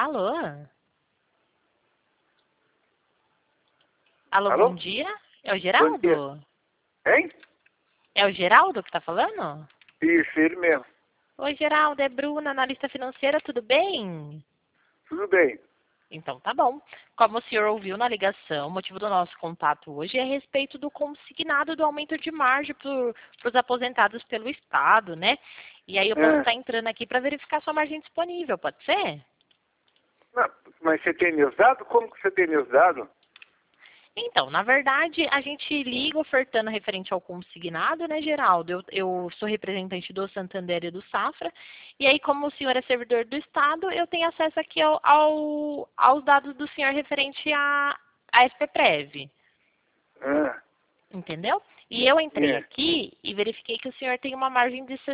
Alô? Alô, Alô? bom dia? É o Bom dia. Geraldo? Hein? É o Geraldo que tá falando? Isso, ele mesmo. Oi, Geraldo, é Bruna, analista financeira, tudo bem? Tudo bem. Então tá bom. Como o senhor ouviu na ligação, o motivo do nosso contato hoje é a respeito do consignado do aumento de margem para os aposentados pelo Estado, né? E aí eu posso estar entrando aqui para verificar sua margem disponível, pode ser? Não, mas você tem meus dados? Como que você tem meus dados? Então, na verdade, a gente liga ofertando referente ao consignado, né, Geraldo? Eu sou representante do Santander e do Safra, e aí, como o senhor é servidor do Estado, eu tenho acesso aqui aos dados do senhor referente à SPPrev, Ah, entendeu? E eu entrei é. aqui e verifiquei que o senhor tem uma margem de R$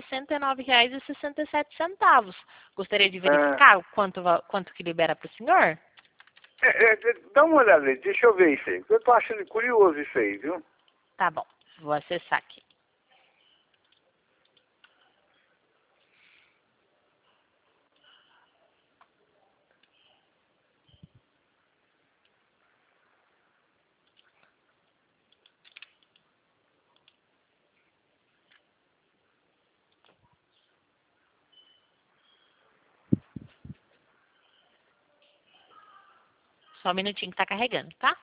69,67. Gostaria de verificar o quanto que libera para o senhor? Dá uma olhada aí, deixa eu ver isso aí. Eu tô achando curioso isso aí, viu? Tá bom, vou acessar aqui. Só um minutinho que tá carregando, tá?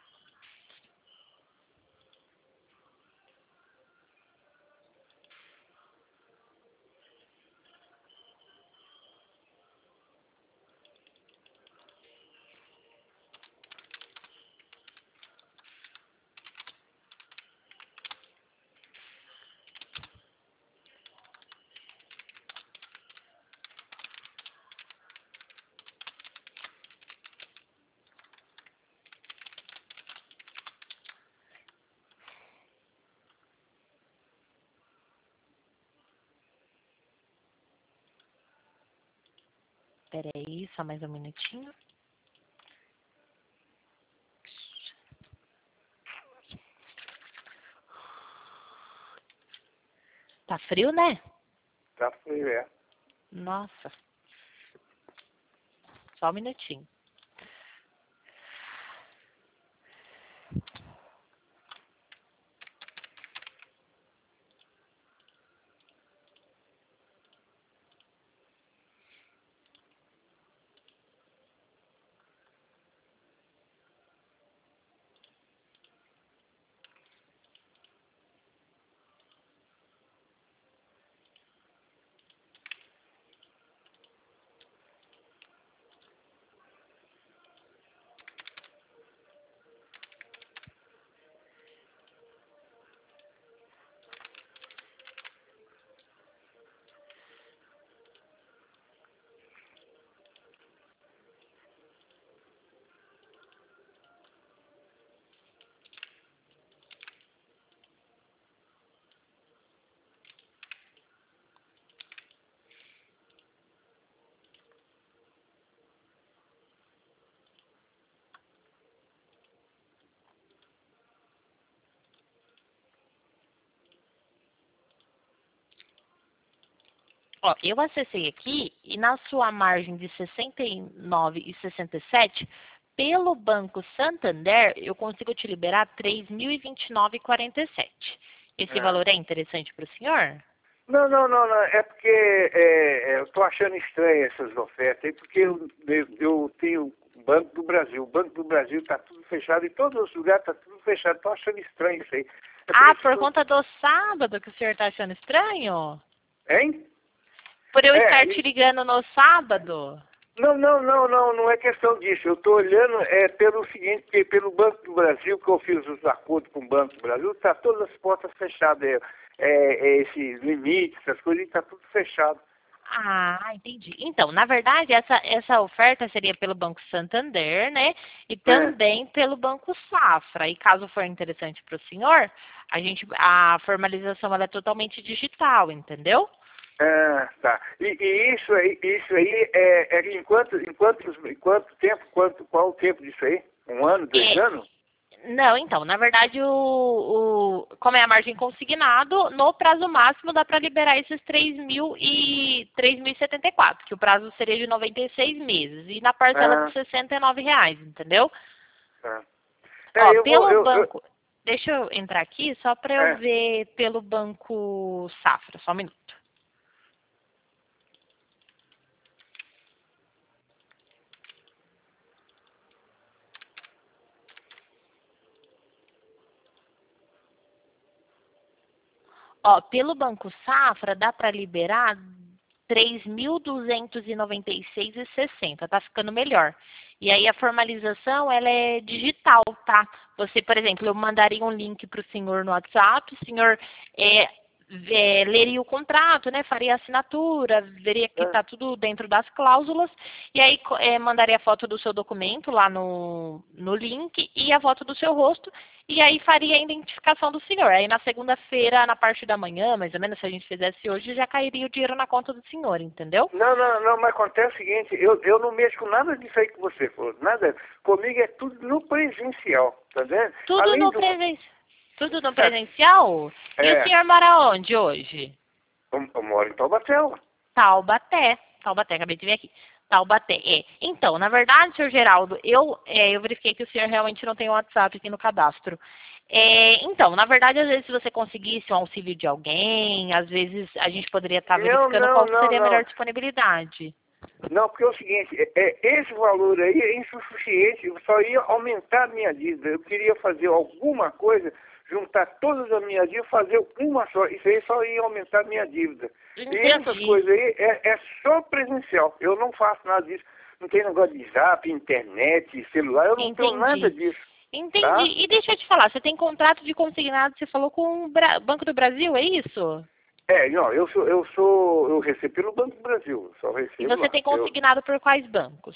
Peraí, só mais um minutinho. Tá frio, né? Tá frio, é. Nossa. Só um minutinho. Ó, eu acessei aqui e na sua margem de 69,67, pelo Banco Santander, eu consigo te liberar 3.029,47. Esse É. valor é interessante para o senhor? Não. É porque eu tô achando estranho essas ofertas aí, porque eu tenho o Banco do Brasil. O Banco do Brasil tá tudo fechado, em todos os lugares tá tudo fechado. Tô achando estranho isso aí. É por Ah, isso por que conta do sábado que o senhor está achando estranho? Hein? Por eu estar E- te ligando no sábado? Não é questão disso. Eu estou olhando pelo seguinte, que pelo Banco do Brasil, que eu fiz os acordos com o Banco do Brasil, está todas as portas fechadas. Esses limites, essas coisas, está tudo fechado. Ah, entendi. Então, na verdade, essa oferta seria pelo Banco Santander, né? E É. também pelo Banco Safra. E caso for interessante para o senhor, a formalização ela é totalmente digital, entendeu? Ah, tá. E isso aí em quanto tempo? Qual o tempo disso aí? Um ano, 2 É, anos? Não, então, na verdade, como é a margem consignado, no prazo máximo dá para liberar esses 3.074, que o prazo seria de 96 meses, e na parcela de Ah, R$ 69, entendeu? tá. Ó, Eu vou, pelo banco, deixa eu entrar aqui só para eu é, ver pelo Banco Safra, só um minuto. Ó, pelo Banco Safra dá para liberar 3.296,60, tá ficando melhor. E aí a formalização, ela é digital, tá? Você, por exemplo, eu mandaria um link para o senhor no WhatsApp, o senhor leria o contrato, né? Faria a assinatura, veria que está tudo dentro das cláusulas, e aí mandaria a foto do seu documento lá no link e a foto do seu rosto, e aí faria a identificação do senhor. Aí na segunda-feira, na parte da manhã, mais ou menos, se a gente fizesse hoje, já cairia o dinheiro na conta do senhor, entendeu? não, mas acontece o seguinte, eu não mexo com nada disso aí que você falou, nada. Comigo é tudo no presencial, tá vendo? Tudo Além no do... tudo no presencial? E o É, senhor mora onde hoje? eu moro em Taubaté. Taubaté. Taubaté, acabei de ver aqui. Taubaté, é. Então, na verdade, senhor Geraldo, eu verifiquei que o senhor realmente não tem o WhatsApp aqui no cadastro. Então, na verdade, às vezes, se você conseguisse um auxílio de alguém, às vezes a gente poderia estar Não, verificando não, qual não, seria a melhor não. disponibilidade. Não, porque é o seguinte, esse valor aí é insuficiente, eu só ia aumentar a minha dívida. Eu queria fazer alguma coisa, juntar todas as minhas dívidas, fazer uma só. Isso aí só ia aumentar a minha dívida. E essas Entendi. coisas aí é só presencial. Eu não faço nada disso. Não tem negócio de zap, internet, celular, eu não tenho nada Entendi. disso, Entendi. tá? E deixa eu te falar, você tem contrato de consignado, você falou com o Banco do Brasil, é isso? Não, eu recebo pelo Banco do Brasil, só E recebo você lá. tem consignado por quais bancos?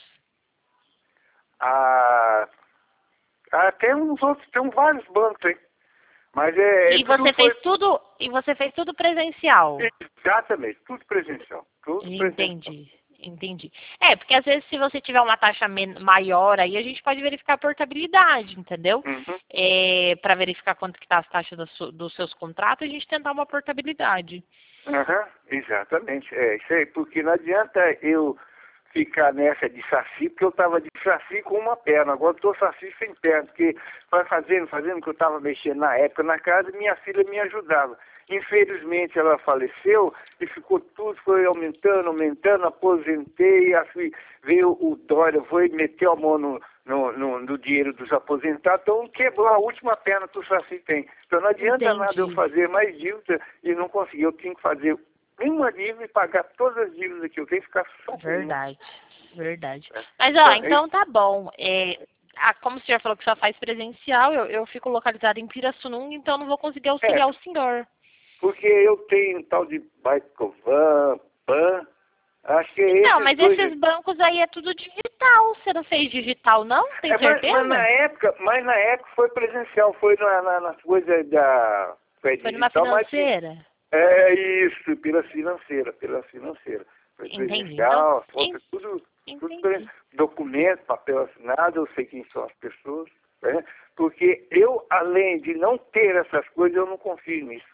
Ah, tem uns outros, tem vários bancos aí. Mas E tudo você foi fez tudo, presencial? exatamente, tudo presencial. Tudo presencial. Entendi, entendi. Porque às vezes se você tiver uma taxa maior aí, a gente pode verificar a portabilidade, entendeu? Uhum. Para verificar quanto que tá as taxas dos seus contratos, a gente tentar uma portabilidade. Aham, exatamente. É isso aí, porque não adianta eu ficar nessa de saci, porque eu estava de saci com uma perna, agora estou saci sem perna, porque vai fazendo que eu estava mexendo na época na casa, e minha filha me ajudava. Infelizmente ela faleceu e ficou tudo, foi aumentando, aposentei, assim, veio o Dória, foi e meteu a mão no dinheiro dos aposentados, então quebrou a última perna que o Saci tem. Então não adianta nada eu Entendi. fazer mais dívida e não conseguir, eu tenho que fazer uma dívida e pagar todas as dívidas que eu tenho e ficar só com uma. Verdade, verdade. Né? Mas, ó, Então, então tá bom. Como o senhor falou que só faz presencial, eu fico localizada em Pirassununga, então não vou conseguir é, auxiliar o senhor. porque eu tenho um tal de Baitcovan, PAN, acho que é Então, esses mas dois. esses bancos aí é tudo digital. Você não fez digital, não? Tem certeza? Mas na época foi presencial, foi nas coisas da. Foi Foi numa digital, mas financeira? é isso, pela financeira. Foi Entendi. Então, presencial, foto, tudo entendi. documento, papel assinado, eu sei quem são as pessoas, né? Porque eu, além de não ter essas coisas, eu não confio nisso.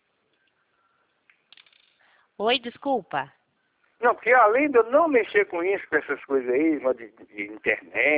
Oi, desculpa. Não, porque além de eu não mexer com isso, com essas coisas aí, de internet,